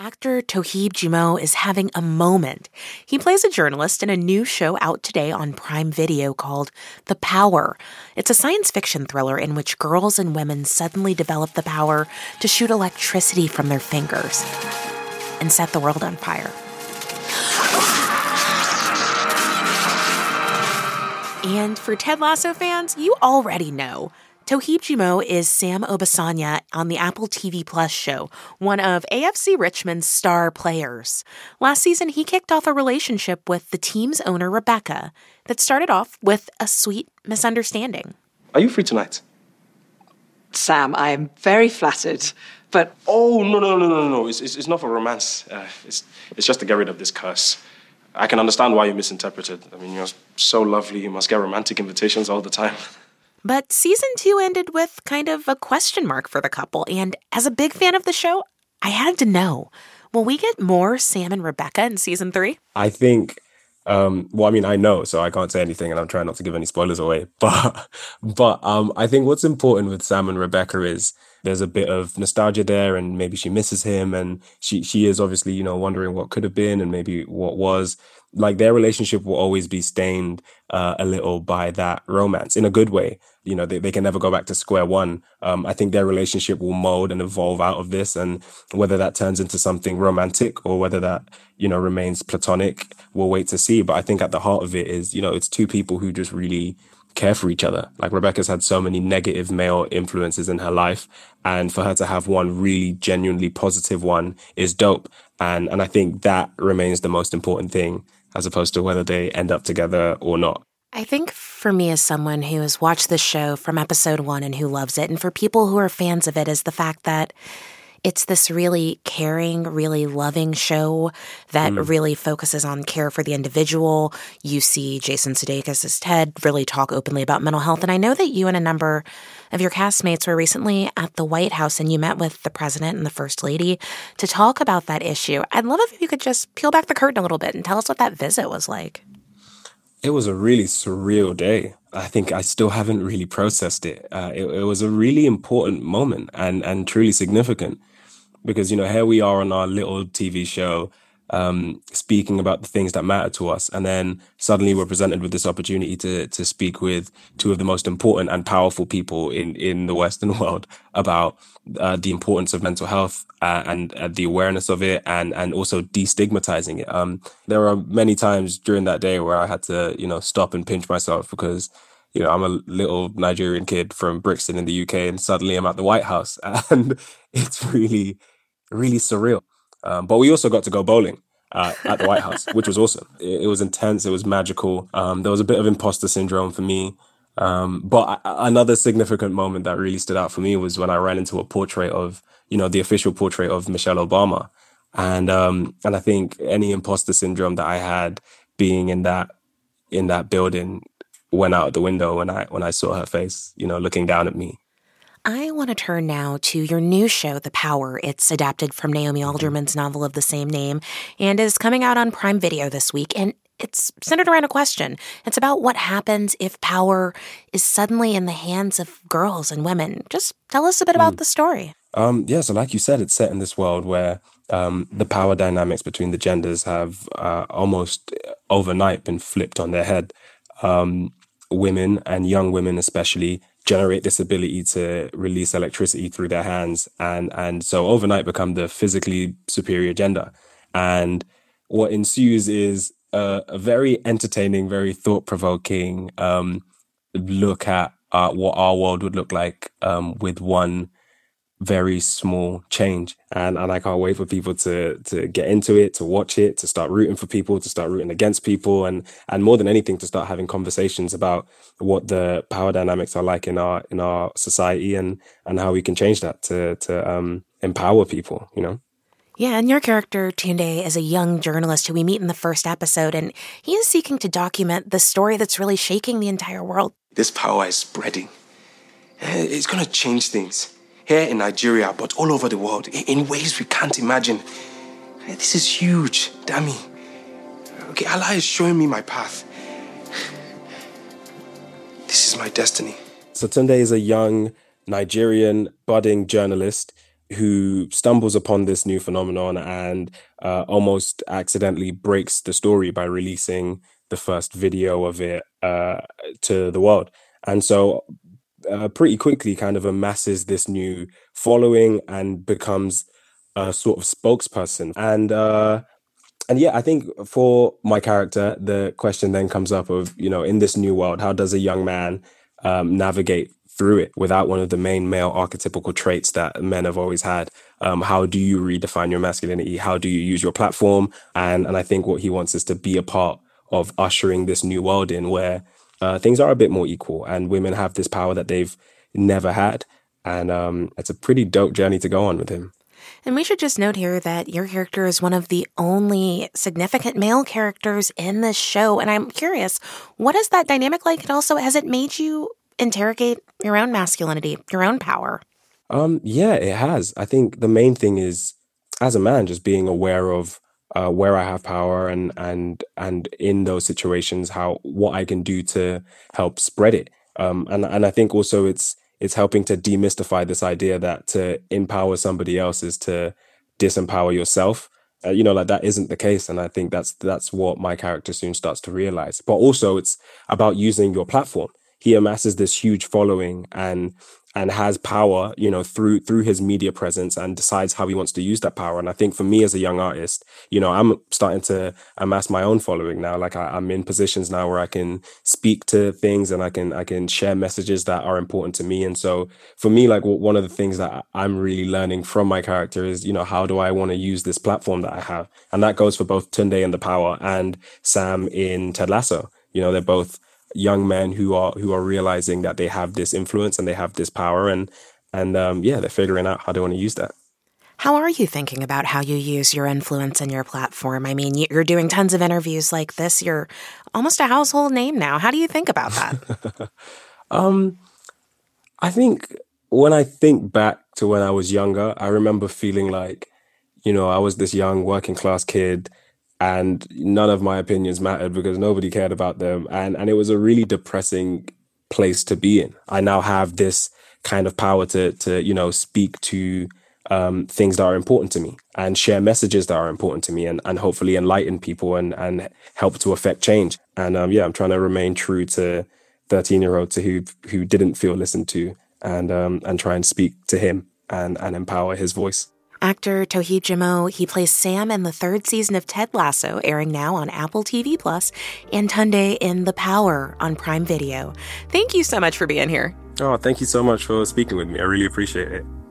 Actor Toheeb Jimoh is having a moment. He plays a journalist in a new show out today on Prime Video called The Power. It's a science fiction thriller in which girls and women suddenly develop the power to shoot electricity from their fingers and set the world on fire. And for Ted Lasso fans, you already know. Toheeb Jimoh is Sam Obisanya on the Apple TV Plus show, one of AFC Richmond's star players. Last season, he kicked off a relationship with the team's owner, Rebecca, that started off with a sweet misunderstanding. Are you free tonight? Sam, I am very flattered, but... Oh, no. It's not for romance. It's just to get rid of this curse. I can understand why you misinterpreted. I mean, you're so lovely, you must get romantic invitations all the time. But season 2 ended with kind of a question mark for the couple, and as a big fan of the show, I had to know, will we get more Sam and Rebecca in season 3? I think, I know, so I can't say anything, and I'm trying not to give any spoilers away, but I think what's important with Sam and Rebecca is there's a bit of nostalgia there, and maybe she misses him, and she is obviously, wondering what could have been and maybe what was. Like, their relationship will always be stained a little by that romance in a good way. They can never go back to square one. I think their relationship will mold and evolve out of this, and whether that turns into something romantic or whether that, remains platonic, we'll wait to see. But I think at the heart of it is, it's two people who just really care for each other. Like, Rebecca's had so many negative male influences in her life, and for her to have one really genuinely positive one is dope. And I think that remains the most important thing, as opposed to whether they end up together or not. I think for me, as someone who has watched the show from episode 1 and who loves it, and for people who are fans of it, is the fact that it's this really caring, really loving show that really focuses on care for the individual. You see Jason Sudeikis as Ted really talk openly about mental health. And I know that you and a number of your castmates were recently at the White House and you met with the president and the first lady to talk about that issue. I'd love if you could just peel back the curtain a little bit and tell us what that visit was like. It was a really surreal day. I think I still haven't really processed it. It was a really important moment and truly significant. Because, here we are on our little TV show, speaking about the things that matter to us. And then suddenly we're presented with this opportunity to speak with two of the most important and powerful people in the Western world about the importance of mental health and the awareness of it and also destigmatizing it. There are many times during that day where I had to, stop and pinch myself because, I'm a little Nigerian kid from Brixton in the UK and suddenly I'm at the White House and it's really surreal. But we also got to go bowling at the White House, which was awesome. It was intense. It was magical. There was a bit of imposter syndrome for me. But another significant moment that really stood out for me was when I ran into a portrait of, the official portrait of Michelle Obama. And I think any imposter syndrome that I had being in that building went out the window when I saw her face, looking down at me. I want to turn now to your new show, The Power. It's adapted from Naomi Alderman's novel of the same name and is coming out on Prime Video this week. And it's centered around a question. It's about what happens if power is suddenly in the hands of girls and women. Just tell us a bit about the story. So like you said, it's set in this world where the power dynamics between the genders have almost overnight been flipped on their head. Women, and young women especially, generate this ability to release electricity through their hands and so overnight become the physically superior gender. And what ensues is a very entertaining, very thought-provoking look at what our world would look like with one very small change. And I can't wait for people to get into it, to watch it, to start rooting for people, to start rooting against people, and more than anything, to start having conversations about what the power dynamics are like in our society and how we can change that to empower people, Yeah, and your character, Tunde, is a young journalist who we meet in the first episode, and he is seeking to document the story that's really shaking the entire world. This power is spreading. It's going to change things. Here in Nigeria, but all over the world, in ways we can't imagine. This is huge, Dami. Okay, Allah is showing me my path. This is my destiny. So Tunde is a young Nigerian budding journalist who stumbles upon this new phenomenon and almost accidentally breaks the story by releasing the first video of it to the world. And so pretty quickly kind of amasses this new following and becomes a sort of spokesperson. And yeah, I think for my character, the question then comes up of, in this new world, how does a young man navigate through it without one of the main male archetypical traits that men have always had? How do you redefine your masculinity? How do you use your platform? And I think what he wants is to be a part of ushering this new world in where things are a bit more equal and women have this power that they've never had. And it's a pretty dope journey to go on with him. And we should just note here that your character is one of the only significant male characters in this show. And I'm curious, what is that dynamic like? And also, has it made you interrogate your own masculinity, your own power? Yeah, it has. I think the main thing is, as a man, just being aware of where I have power and in those situations, what I can do to help spread it. And I think also it's helping to demystify this idea that to empower somebody else is to disempower yourself. Like that isn't the case. And I think that's what my character soon starts to realize. But also it's about using your platform. He amasses this huge following and has power, through his media presence and decides how he wants to use that power. And I think for me as a young artist, I'm starting to amass my own following now. Like I'm in positions now where I can speak to things and I can share messages that are important to me. And so for me, like one of the things that I'm really learning from my character is, how do I want to use this platform that I have? And that goes for both Tunde in The Power and Sam in Ted Lasso. They're both young men who are realizing that they have this influence and they have this power and they're figuring out how they want to use that. How are you thinking about how you use your influence and your platform? I mean, you're doing tons of interviews like this. You're almost a household name now. How do you think about that? I think when I think back to when I was younger, I remember feeling like, I was this young working class kid and none of my opinions mattered because nobody cared about them. And it was a really depressing place to be in. I now have this kind of power to speak to things that are important to me and share messages that are important to me and hopefully enlighten people and help to affect change. And I'm trying to remain true to 13-year-old who didn't feel listened to and try and speak to him and empower his voice. Actor Toheeb Jimoh, he plays Sam in the third season of Ted Lasso, airing now on Apple TV+, and Tunde in The Power on Prime Video. Thank you so much for being here. Oh, thank you so much for speaking with me. I really appreciate it.